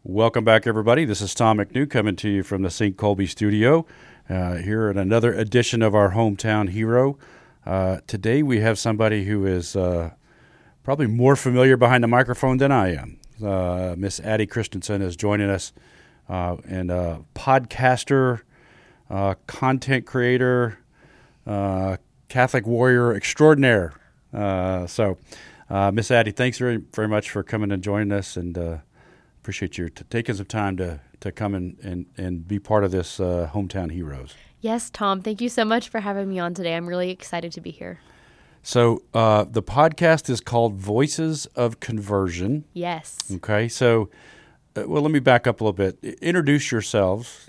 Welcome back, everybody. This is Tom McNew coming to you from the St. Colby studio here in another edition of our Hometown Hero. Today we have somebody who is probably more familiar behind the microphone than I am. Miss Addie Christensen is joining us, and podcaster, content creator, Catholic warrior extraordinaire. Miss Addie, thanks very, very much for coming and joining us, and appreciate you taking some time to come and be part of this Hometown Heroes. Yes, Tom. Thank you so much for having me on today. I'm really excited to be here. So the podcast is called Voices of Conversion. Yes. Okay. So, let me back up a little bit. Introduce yourself,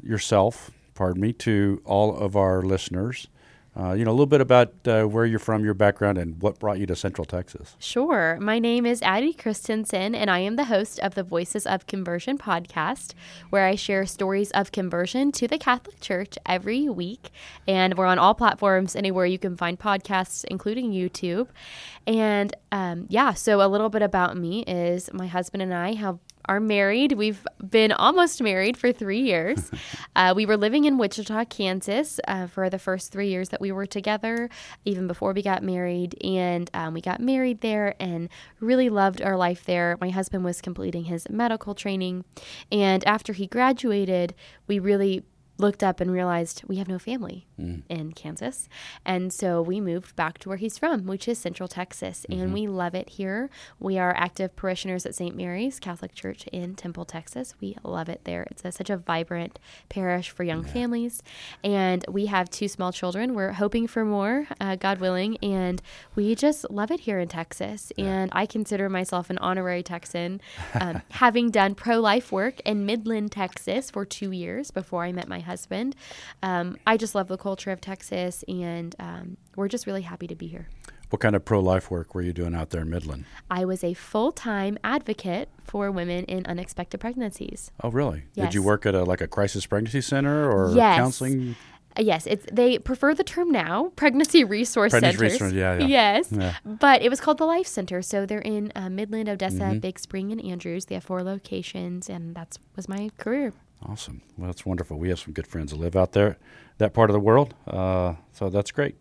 to all of our listeners. A little bit about where you're from, your background, and what brought you to Central Texas. Sure. My name is Addie Christensen, and I am the host of the Voices of Conversion podcast, where I share stories of conversion to the Catholic Church every week. And we're on all platforms, anywhere you can find podcasts, including YouTube. And so a little bit about me is my husband and I are married. We've been almost married for 3 years. We were living in Wichita, Kansas for the first 3 years that we were together, even before we got married. And we got married there and really loved our life there. My husband was completing his medical training. And after he graduated, we really looked up and realized we have no family in Kansas. And so we moved back to where he's from, which is Central Texas. And we love it here. We are active parishioners at St. Mary's Catholic Church in Temple, Texas. We love it there. It's such a vibrant parish for young families. And we have 2 small children. We're hoping for more, God willing. And we just love it here in Texas. And I consider myself an honorary Texan, having done pro-life work in Midland, Texas for 2 years before I met my husband. I just love the culture of Texas, and we're just really happy to be here. What kind of pro-life work were you doing out there in Midland? I was a full-time advocate for women in unexpected pregnancies. Oh, really? Yes. Did you work at a crisis pregnancy center or Yes. counseling? Yes, they prefer the term now, pregnancy resource centers. Yeah. Yes, Yeah. but it was called the Life Center. So they're in Midland, Odessa, Big Spring, and Andrews. They have 4 locations, and that was my career. Awesome. Well, that's wonderful. We have some good friends that live out there, that part of the world. So that's great.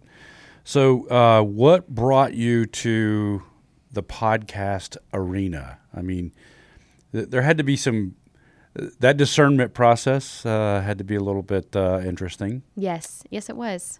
So what brought you to the podcast arena? I mean, there had to be that discernment process had to be a little bit interesting. Yes, it was.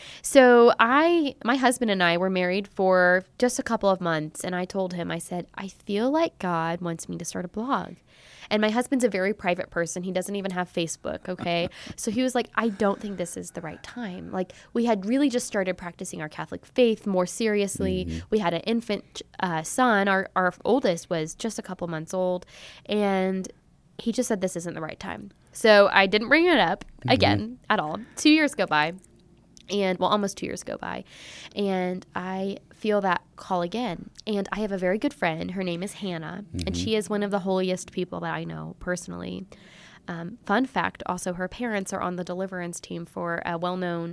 So my husband and I were married for just a couple of months, and I told him, I said, I feel like God wants me to start a blog. And my husband's a very private person. He doesn't even have Facebook, okay? So he was like, I don't think this is the right time. Like, we had really just started practicing our Catholic faith more seriously. We had an infant son. Our oldest was just a couple months old. And he just said, this isn't the right time. So I didn't bring it up again at all. 2 years go by. Almost 2 years go by, and I feel that call again. And I have a very good friend. Her name is Hannah, and she is one of the holiest people that I know personally. Fun fact, also, her parents are on the deliverance team for a well-known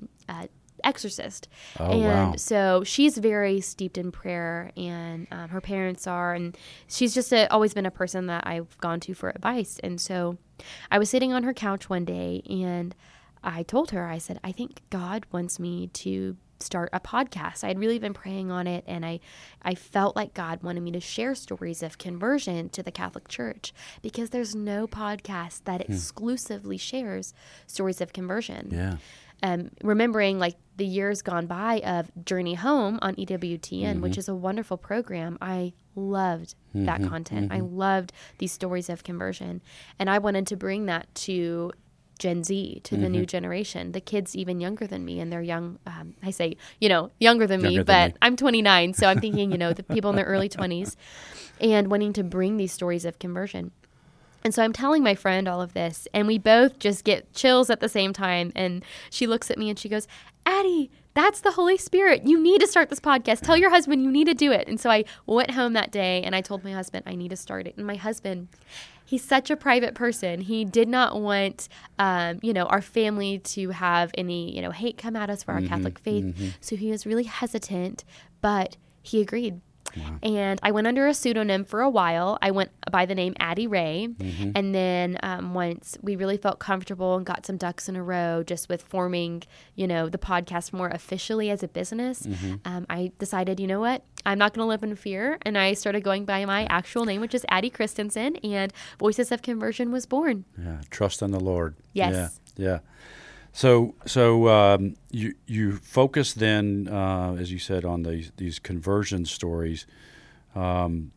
exorcist. Wow. So she's very steeped in prayer, and her parents are, and she's just always been a person that I've gone to for advice. And so I was sitting on her couch one day, and I told her, I said, I think God wants me to start a podcast. I had really been praying on it, and I felt like God wanted me to share stories of conversion to the Catholic Church, because there's no podcast that exclusively shares stories of conversion. Yeah. Remembering like the years gone by of Journey Home on EWTN, which is a wonderful program, I loved that content. I loved these stories of conversion, and I wanted to bring that to Gen Z, to the new generation, the kids even younger than me, and they're young. I say, younger than me, but I'm 29. So I'm thinking, the people in their early 20s, and wanting to bring these stories of conversion. And so I'm telling my friend all of this, and we both just get chills at the same time. And she looks at me and she goes, Addie, that's the Holy Spirit. You need to start this podcast. Tell your husband you need to do it. And so I went home that day and I told my husband I need to start it. And my husband, he's such a private person. He did not want, our family to have any, hate come at us for our Catholic faith. So he was really hesitant, but he agreed. Wow. And I went under a pseudonym for a while. I went by the name Addie Ray. Mm-hmm. And then once we really felt comfortable and got some ducks in a row just with forming, the podcast more officially as a business, I decided, you know what? I'm not going to live in fear. And I started going by my actual name, which is Addie Christensen. And Voices of Conversion was born. Yeah, trust in the Lord. Yes. Yeah. So you focus then, as you said, on these conversion stories, and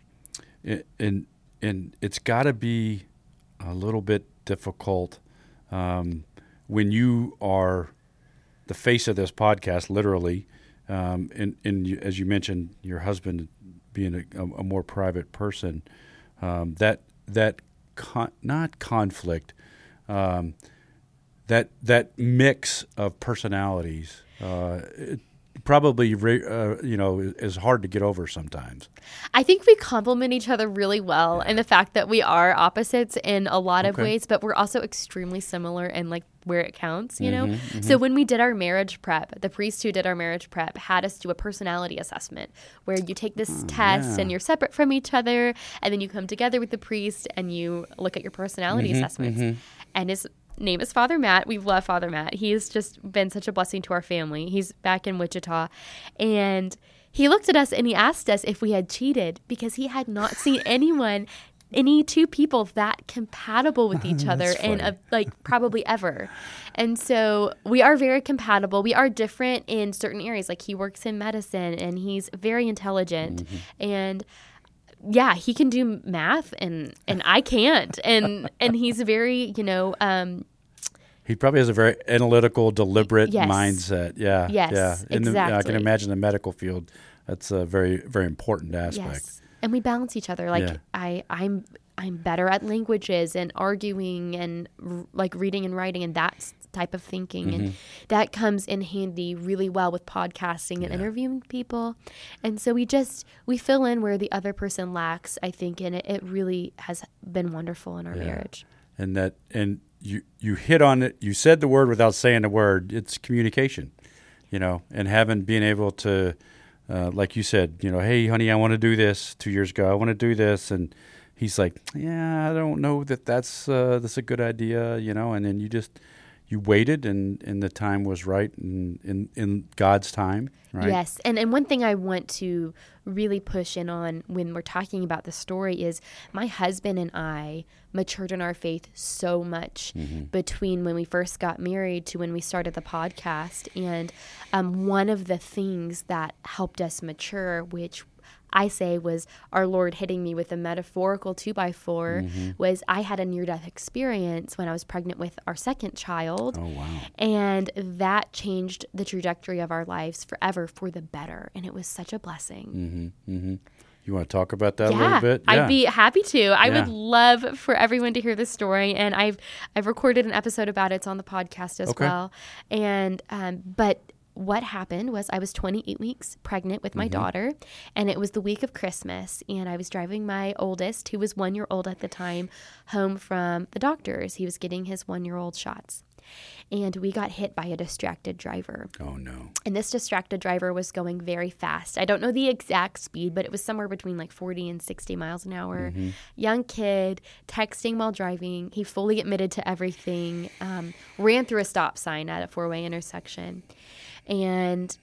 it's got to be a little bit difficult when you are the face of this podcast, literally, and as you mentioned, your husband being a more private person, not conflict. That mix of personalities probably is hard to get over sometimes. I think we complement each other really well in the fact that we are opposites in a lot of ways, but we're also extremely similar in like where it counts, So when we did our marriage prep, the priest who did our marriage prep had us do a personality assessment where you take this test and you're separate from each other, and then you come together with the priest and you look at your personality assessments. And his name is Father Matt. We love Father Matt. He's just been such a blessing to our family. He's back in Wichita. And he looked at us and he asked us if we had cheated because he had not seen any two people that compatible with each other in probably ever. And so we are very compatible. We are different in certain areas. Like he works in medicine and he's very intelligent. And yeah, he can do math and I can't. And he's very, he probably has a very analytical, deliberate Yes. mindset. Yeah. Yes, Yeah. exactly. I can imagine the medical field. That's a very, very important aspect. Yes. And we balance each other. Like I'm better at languages and arguing and like reading and writing and that type of thinking. And that comes in handy really well with podcasting and interviewing people. And so we fill in where the other person lacks, I think, and it really has been wonderful in our marriage. And you hit on it. You said the word without saying the word. It's communication, and being able to, like you said, hey, honey, I want to do this 2 years ago. I want to do this. And he's like, yeah, I don't know that's a good idea, and then you waited and the time was right in God's time, right? Yes. And one thing I want to really push in on when we're talking about the story is my husband and I matured in our faith so much between when we first got married to when we started the podcast. And one of the things that helped us mature, which I say was our Lord hitting me with a metaphorical 2x4, was I had a near-death experience when I was pregnant with our second child. Oh, wow. And that changed the trajectory of our lives forever for the better. And it was such a blessing. You want to talk about that a little bit? I'd be happy to. I would love for everyone to hear this story. And I've recorded an episode about it. It's on the podcast as well. And but what happened was I was 28 weeks pregnant with my daughter, and it was the week of Christmas, and I was driving my oldest, who was 1 year old at the time, home from the doctors. He was getting his 1-year-old shots. And we got hit by a distracted driver. Oh, no. And this distracted driver was going very fast. I don't know the exact speed, but it was somewhere between like 40 and 60 miles an hour. Young kid, texting while driving. He fully admitted to everything, ran through a stop sign at a 4-way intersection. And,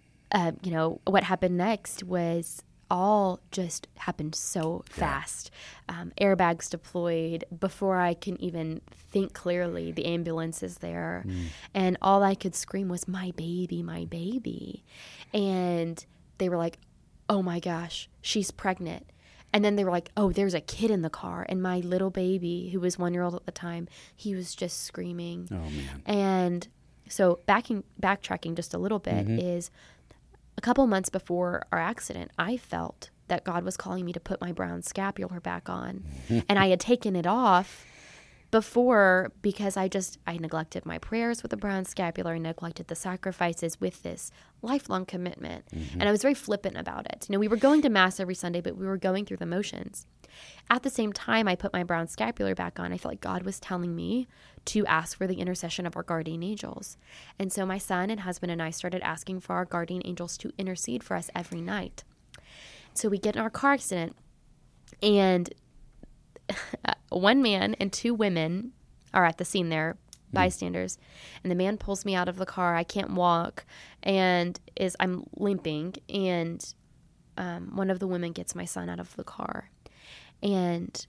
what happened next was all just happened so fast. Airbags deployed. Before I can even think clearly, the ambulance is there. And all I could scream was, my baby, my baby. And they were like, oh my gosh, she's pregnant. And then they were like, oh, there's a kid in the car. And my little baby, who was 1 year old at the time, he was just screaming. Oh, man. And so backtracking just a little bit is a couple months before our accident, I felt that God was calling me to put my brown scapular back on. And I had taken it off before because I neglected my prayers with the brown scapular. I neglected the sacrifices with this lifelong commitment. And I was very flippant about it. We were going to Mass every Sunday, but we were going through the motions. At the same time I put my brown scapular back on, I felt like God was telling me to ask for the intercession of our guardian angels. And so my son and husband and I started asking for our guardian angels to intercede for us every night. So we get in our car accident, and one man and two women are at the scene there, bystanders, and the man pulls me out of the car. I can't walk, and I'm limping, and one of the women gets my son out of the car. And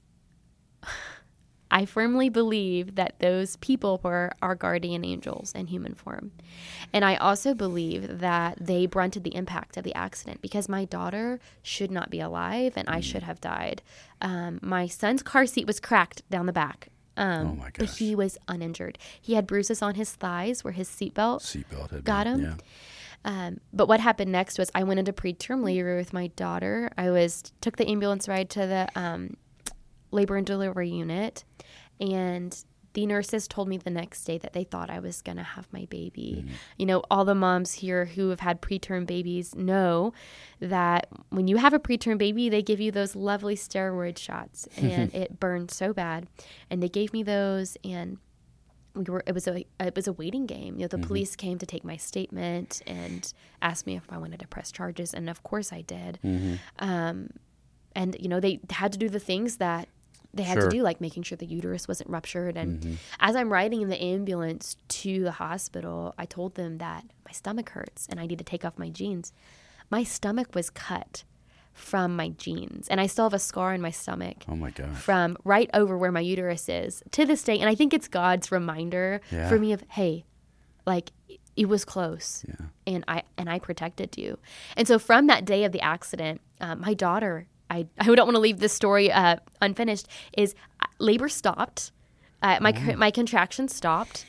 I firmly believe that those people were our guardian angels in human form. And I also believe that they blunted the impact of the accident, because my daughter should not be alive and I should have died. My son's car seat was cracked down the back. Oh my gosh. But he was uninjured. He had bruises on his thighs where his seatbelt had got him. Yeah. But what happened next was I went into preterm labor with my daughter. Took the ambulance ride to the labor and delivery unit, and the nurses told me the next day that they thought I was going to have my baby. You know, all the moms here who have had preterm babies know that when you have a preterm baby, they give you those lovely steroid shots, and it burned so bad. And they gave me those, and it was a waiting game. You know, the police came to take my statement and asked me if I wanted to press charges, and of course I did. And you know, they had to do the things that they had to do, like making sure the uterus wasn't ruptured. And as I'm riding in the ambulance to the hospital, I told them that my stomach hurts and I need to take off my jeans. My stomach was cut from my jeans, and I still have a scar in my stomach. Oh my gosh. From right over where my uterus is to this day. And I think it's God's reminder for me of, hey, like, it was close, and I protected you. And so from that day of the accident, my daughter, I don't want to leave this story unfinished, is labor stopped. My contractions stopped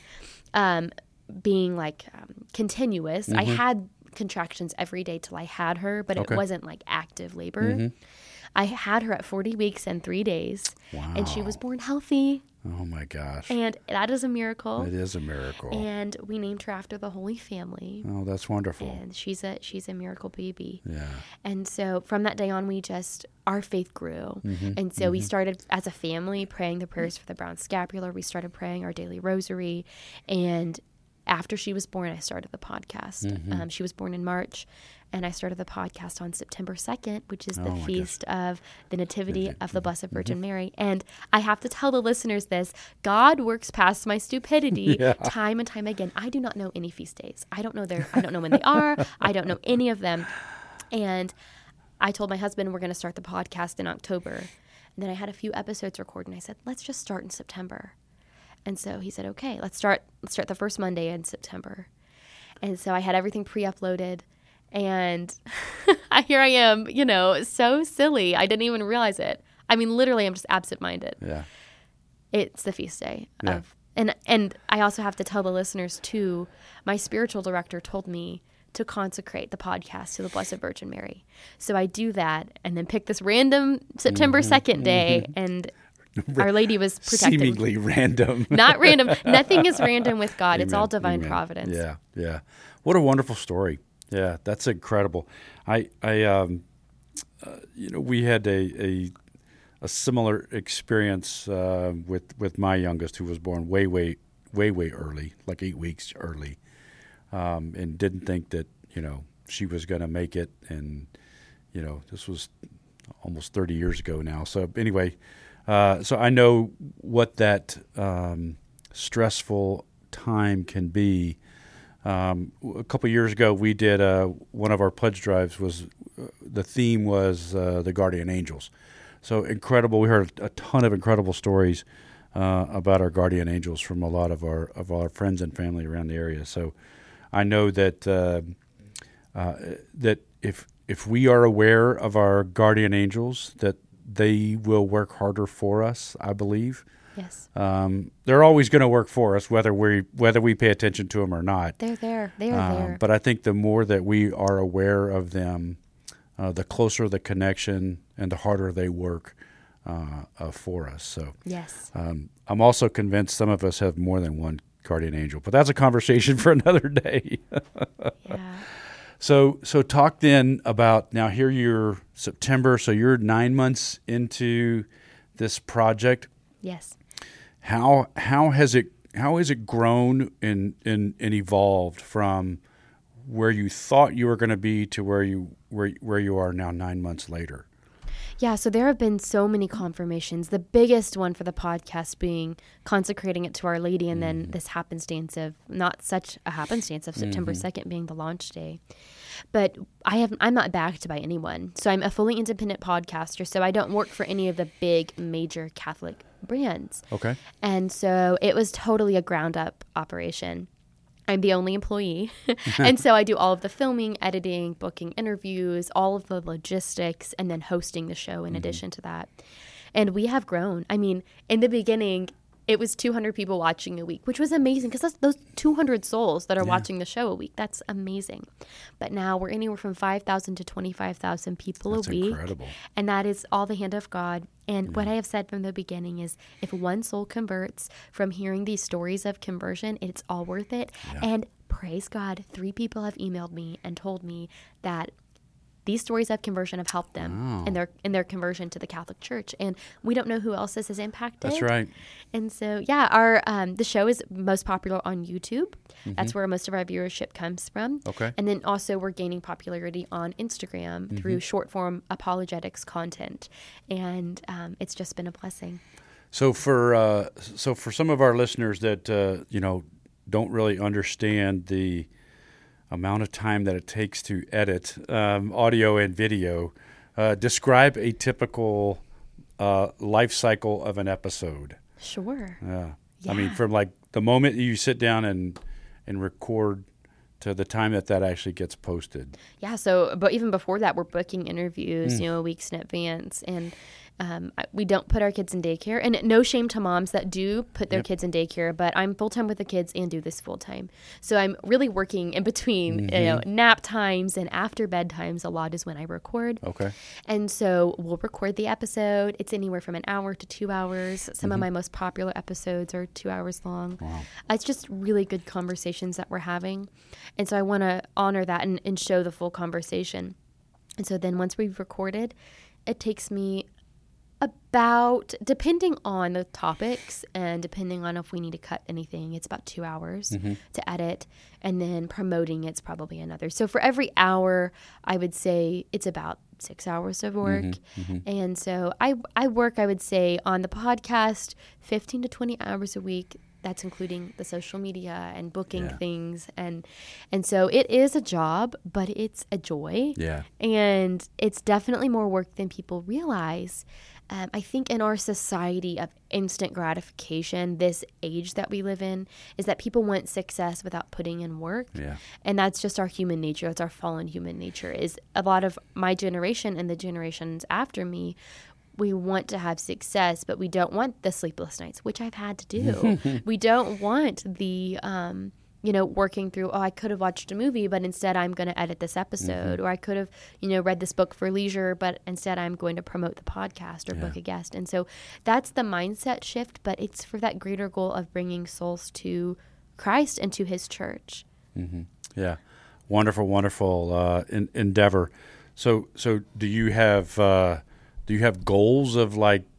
being like continuous. I had contractions every day till I had her, but it wasn't like active labor. I had her at 40 weeks and 3 days, and she was born healthy. Oh my gosh. And that is a miracle. It is a miracle. And we named her after the Holy Family. Oh, that's wonderful. And she's a miracle baby. Yeah. And so from that day on, our faith grew. And so we started as a family praying the prayers for the brown scapular. We started praying our daily rosary. And after she was born, I started the podcast. She was born in March, and I started the podcast on September 2nd, which is the feast of the Nativity of the Blessed Virgin Mary. And I have to tell the listeners this: God works past my stupidity time and time again. I do not know any feast days. I don't know when they are. I don't know any of them. And I told my husband we're going to start the podcast in October. And then I had a few episodes recorded, and I said, let's just start in September. And so he said, okay, let's start the first Monday in September. And so I had everything pre-uploaded, and here I am, you know, so silly. I didn't even realize it. I mean, literally, I'm just absent-minded. Yeah. It's the feast day and I also have to tell the listeners too, my spiritual director told me to consecrate the podcast to the Blessed Virgin Mary. So I do that, and then pick this random September 2nd day, and Our Lady was protected. Seemingly random. Not random. Nothing is random with God. Amen. It's all divine Amen. providence. Yeah, yeah. What a wonderful story. Yeah, that's incredible. We had a similar experience with my youngest, who was born way early, like 8 weeks early, and didn't think that she was going to make it. And this was almost 30 years ago now. So anyway. So I know what that stressful time can be. A couple of years ago, we did one of our pledge drives. The theme was the guardian angels. So incredible! We heard a ton of incredible stories about our guardian angels from a lot of our friends and family around the area. So I know that that if we are aware of our guardian angels, that they will work harder for us, I believe. Yes. They're always going to work for us, whether we pay attention to them or not. They're there. They are there. But I think the more that we are aware of them, the closer the connection and the harder they work for us. So yes. I'm also convinced some of us have more than one guardian angel, but that's a conversation for another day. Yeah. So talk then about, now here you're September, so you're 9 months into this project. Yes. How has it grown and evolved from where you thought you were going to be to where you are now 9 months later? Yeah, so there have been so many confirmations. The biggest one for the podcast being consecrating it to Our Lady, and then this happenstance of, not such a happenstance of September 2nd being the launch day. But I'm not backed by anyone. So I'm a fully independent podcaster, so I don't work for any of the big major Catholic brands. Okay. And so it was totally a ground up operation. I'm the only employee. And so I do all of the filming, editing, booking interviews, all of the logistics, and then hosting the show in addition to that. And we have grown. I mean, in the beginning, it was 200 people watching a week, which was amazing because that's those 200 souls that are watching the show a week. That's amazing. But now we're anywhere from 5,000 to 25,000 people a week. Incredible. And that is all the hand of God. And what I have said from the beginning is if one soul converts from hearing these stories of conversion, it's all worth it. Yeah. And praise God, 3 people have emailed me and told me that these stories of conversion have helped them in their conversion to the Catholic Church, and we don't know who else this has impacted. That's right. And so, yeah, our the show is most popular on YouTube. That's where most of our viewership comes from. Okay. And then also we're gaining popularity on Instagram through short form apologetics content, and it's just been a blessing. So for some of our listeners that don't really understand the amount of time that it takes to edit audio and video, describe a typical life cycle of an episode. Sure. Yeah. Yeah. I mean, from like the moment you sit down and record to the time that actually gets posted. Yeah. So, but even before that, we're booking interviews, weeks in advance, and we don't put our kids in daycare. And no shame to moms that do put their kids in daycare, but I'm full-time with the kids and do this full-time. So I'm really working in between, nap times and after bedtimes. A lot is when I record. Okay. And so we'll record the episode. It's anywhere from an hour to 2 hours. Some of my most popular episodes are 2 hours long. Wow. It's just really good conversations that we're having. And so I want to honor that and show the full conversation. And so then once we've recorded, it takes me about, depending on the topics and depending on if we need to cut anything, it's about 2 hours to edit. And then promoting it's probably another. So for every hour, I would say it's about 6 hours of work. And so I work, I would say, on the podcast 15 to 20 hours a week. That's including the social media and booking things. And so it is a job, but it's a joy. Yeah. And it's definitely more work than people realize. I think in our society of instant gratification, this age that we live in, is that people want success without putting in work. Yeah. And that's just our human nature. It's our fallen human nature. Is a lot of my generation and the generations after me, we want to have success, but we don't want the sleepless nights, which I've had to do. We don't want the, working through, I could have watched a movie, but instead I'm going to edit this episode. Or I could have, read this book for leisure, but instead I'm going to promote the podcast or book a guest. And so that's the mindset shift, but it's for that greater goal of bringing souls to Christ and to his church. Yeah. Wonderful, wonderful endeavor. So do you have goals of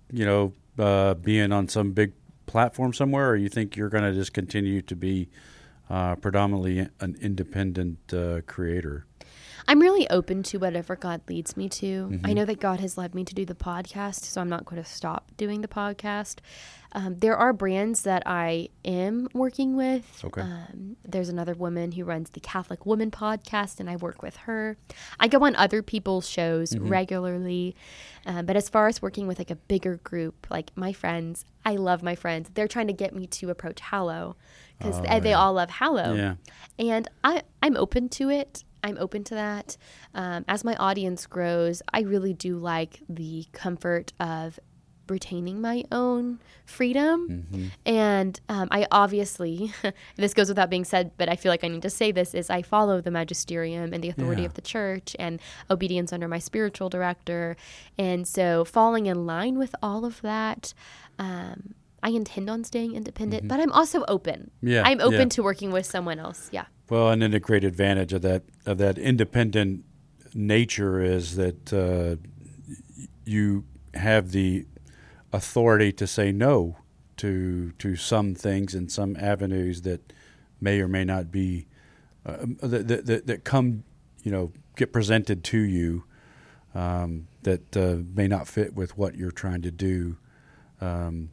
being on some big platform somewhere, or you think you're going to just continue to be predominantly an independent creator? I'm really open to whatever God leads me to. I know that God has led me to do the podcast, so I'm not going to stop doing the podcast. There are brands that I am working with. Okay. There's another woman who runs the Catholic Woman podcast, and I work with her. I go on other people's shows regularly. But as far as working with a bigger group, like my friends, I love my friends. They're trying to get me to approach Hallow because they all love Hallow. Yeah. And I'm open to it. I'm open to that. As my audience grows, I really do like the comfort of retaining my own freedom. And I obviously, this goes without being said, but I feel like I need to say this, is I follow the magisterium and the authority of the church and obedience under my spiritual director. And so falling in line with all of that, I intend on staying independent, but I'm also open. Yeah, I'm open to working with someone else. Yeah. Well, and then the great advantage of that independent nature is that you have the authority to say no to some things and some avenues that may or may not be that come, get presented to you that may not fit with what you're trying to do. In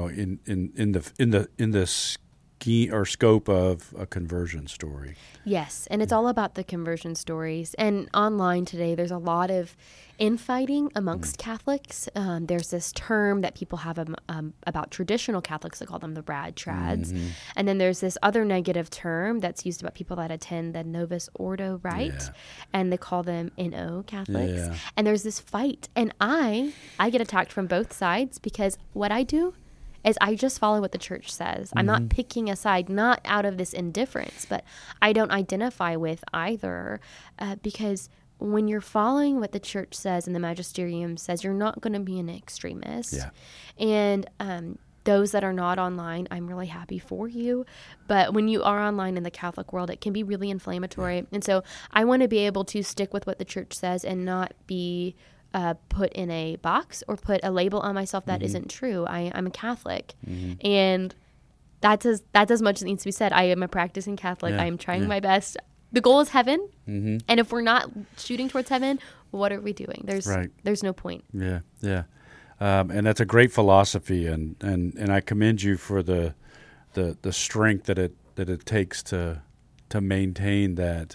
the scheme or scope of a conversion story. Yes, and it's all about the conversion stories. And online today, there's a lot of infighting amongst Catholics. There's this term that people have about traditional Catholics. They call them the rad trads. Mm-hmm. And then there's this other negative term that's used about people that attend the Novus Ordo rite, and they call them NO Catholics. Yeah. And there's this fight. And I get attacked from both sides because what I do is I just follow what the church says. I'm not picking a side, not out of this indifference, but I don't identify with either because when you're following what the church says and the magisterium says, you're not going to be an extremist. Yeah. And those that are not online, I'm really happy for you. But when you are online in the Catholic world, it can be really inflammatory. Yeah. And so I want to be able to stick with what the church says and not be put in a box or put a label on myself that isn't true. I'm a Catholic, and that's as much as needs to be said. I am a practicing Catholic. I am trying my best. The goal is heaven, and if we're not shooting towards heaven, what are we doing? There's no point. Yeah, yeah, and that's a great philosophy, and I commend you for the strength that it takes to maintain that.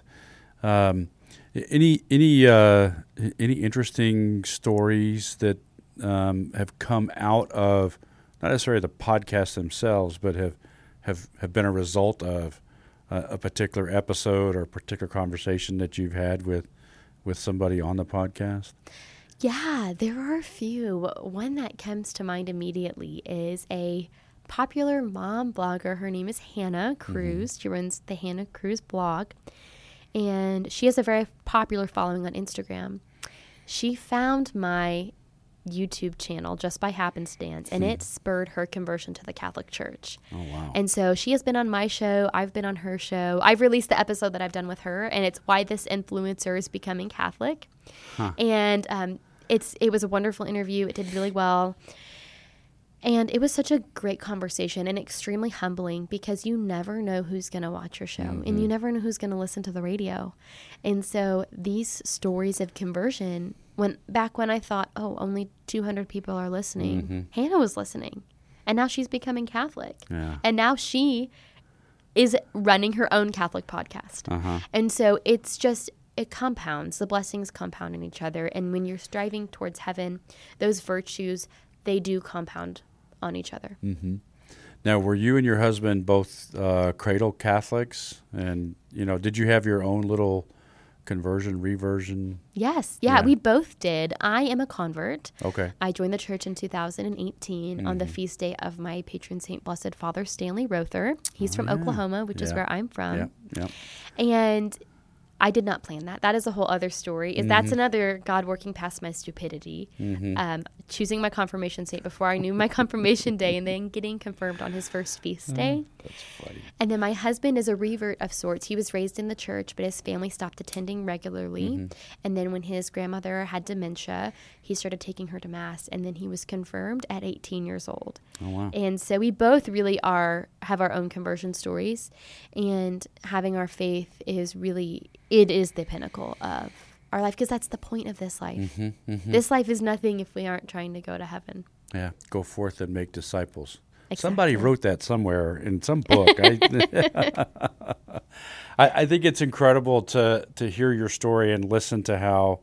Any interesting stories that have come out of not necessarily the podcasts themselves, but have been a result of a particular episode or a particular conversation that you've had with somebody on the podcast? Yeah, there are a few. One that comes to mind immediately is a popular mom blogger. Her name is Hannah Cruz. She runs the Hannah Cruz blog. And she has a very popular following on Instagram. She found my YouTube channel just by happenstance, and it spurred her conversion to the Catholic Church. Oh, wow. And so she has been on my show. I've been on her show. I've released the episode that I've done with her, and it's why this influencer is becoming Catholic. Huh. And it was a wonderful interview. It did really well. And it was such a great conversation and extremely humbling because you never know who's going to watch your show and you never know who's going to listen to the radio. And so these stories of conversion, back when I thought, only 200 people are listening, Hannah was listening. And now she's becoming Catholic. Yeah. And now she is running her own Catholic podcast. Uh-huh. And so it compounds. The blessings compound in each other. And when you're striving towards heaven, those virtues, they do compound on each other. Mm-hmm. Now, were you and your husband both cradle Catholics? And, did you have your own little conversion, reversion? Yes. Yeah, we both did. I am a convert. Okay. I joined the church in 2018 on the feast day of my patron saint, Blessed Father Stanley Rother. He's from Oklahoma, which is where I'm from. Yeah. And I did not plan that. That is a whole other story. That's another God working past my stupidity. Choosing my confirmation saint before I knew my confirmation day and then getting confirmed on his first feast day. That's funny. And then my husband is a revert of sorts. He was raised in the church, but his family stopped attending regularly. And then when his grandmother had dementia, he started taking her to Mass. And then he was confirmed at 18 years old. Oh, wow. And so we both really have our own conversion stories. And having our faith is really... it is the pinnacle of our life because that's the point of this life. This life is nothing if we aren't trying to go to heaven. Yeah, go forth and make disciples. Exactly. Somebody wrote that somewhere in some book. I think it's incredible to hear your story and listen to how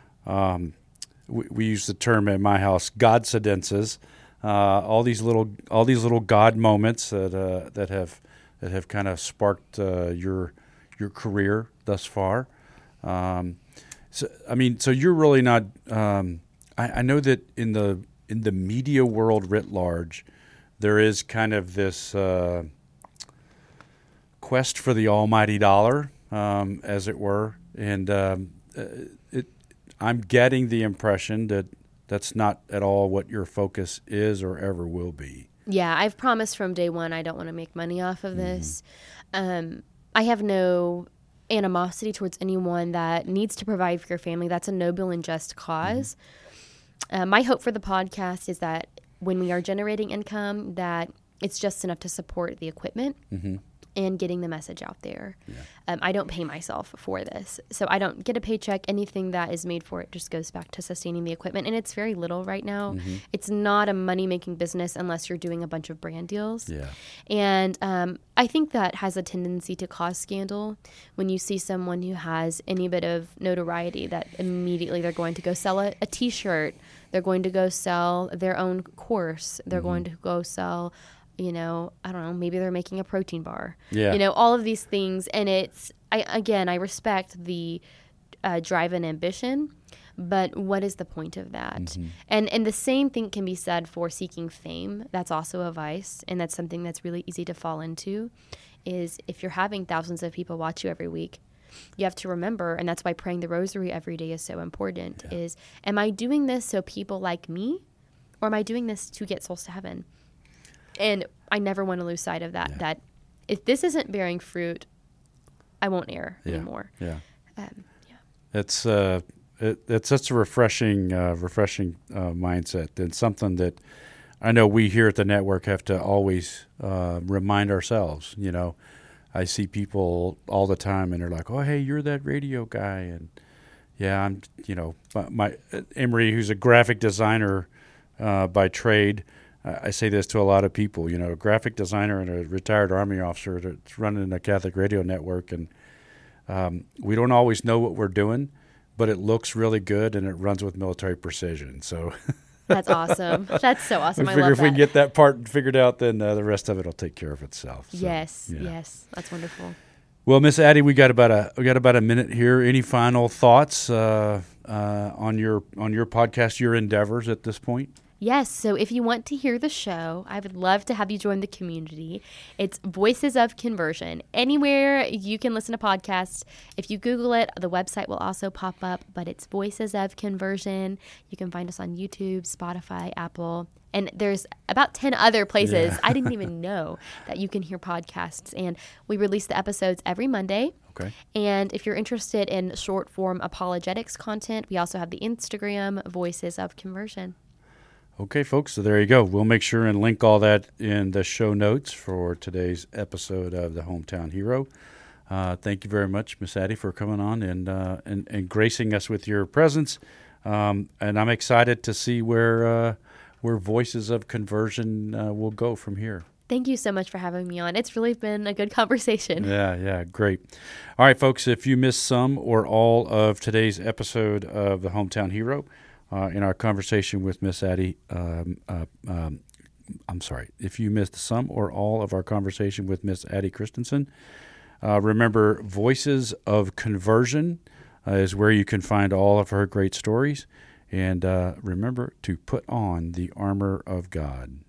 we use the term at my house, Godcidences. All these little God moments that have kind of sparked your career thus far. So you're really not. I know that in the media world writ large, there is kind of this quest for the almighty dollar, as it were, and I'm getting the impression that that's not at all what your focus is or ever will be. Yeah, I've promised from day one I don't want to make money off of this. I have no animosity towards anyone that needs to provide for your family. That's a noble and just cause. My hope for the podcast is that when we are generating income, that it's just enough to support the equipment. and getting the message out there. Yeah. I don't pay myself for this. So I don't get a paycheck. Anything that is made for it just goes back to sustaining the equipment. And it's very little right now. Mm-hmm. It's not a money-making business unless you're doing a bunch of brand deals. Yeah. And I think that has a tendency to cause scandal when you see someone who has any bit of notoriety that immediately they're going to go sell a T-shirt. They're going to go sell their own course. They're going to go sell, I don't know, maybe they're making a protein bar. Yeah. All of these things. And I respect the drive and ambition, but what is the point of that? Mm-hmm. And the same thing can be said for seeking fame. That's also a vice, and that's something that's really easy to fall into, is if you're having thousands of people watch you every week, you have to remember, and that's why praying the rosary every day is so important, is, am I doing this so people like me, or am I doing this to get souls to heaven? And I never want to lose sight of that, that if this isn't bearing fruit, I won't err anymore. Yeah. It's such a refreshing mindset, and something that I know we here at the network have to always remind ourselves. I see people all the time, and they're like, "Oh, hey, you're that radio guy," and I'm, my Emery, who's a graphic designer by trade. I say this to a lot of people. A graphic designer and a retired Army officer that's running a Catholic radio network, and we don't always know what we're doing, but it looks really good and it runs with military precision. So that's awesome. That's so awesome. I I figure love if that. we can get that part figured out, then the rest of it will take care of itself. So, yes, that's wonderful. Well, Miss Addie, we got about a minute here. Any final thoughts on your podcast, your endeavors at this point? Yes, so if you want to hear the show, I would love to have you join the community. It's Voices of Conversion. Anywhere you can listen to podcasts. If you Google it, the website will also pop up, but it's Voices of Conversion. You can find us on YouTube, Spotify, Apple, and there's about 10 other places. I didn't even know that you can hear podcasts. And we release the episodes every Monday. Okay. And if you're interested in short form apologetics content, we also have the Instagram Voices of Conversion. Okay, folks, so there you go. We'll make sure and link all that in the show notes for today's episode of the Hometown Hero. Thank you very much, Miss Addie, for coming on and gracing us with your presence. And I'm excited to see where Voices of Conversion will go from here. Thank you so much for having me on. It's really been a good conversation. Yeah, great. All right, folks, if you missed some or all of today's episode of the Hometown Hero, in our conversation with Miss Addie, if you missed some or all of our conversation with Miss Addie Christensen, remember Voices of Conversion is where you can find all of her great stories. And remember to put on the armor of God.